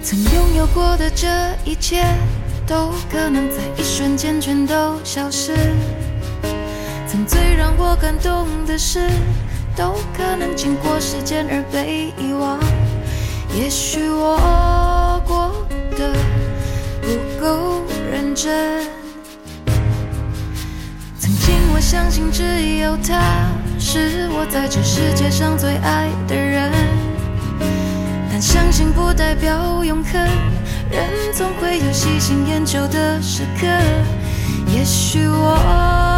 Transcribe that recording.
曾拥有过的这一切，都可能在一瞬间全都消失。曾最让我感动的事，都可能经过时间而被遗忘。也许我过得不够认真，曾经我相信只有他是我在这世界上最爱的人，但相信不代表永恒，人总会有喜新厌旧的时刻。也许我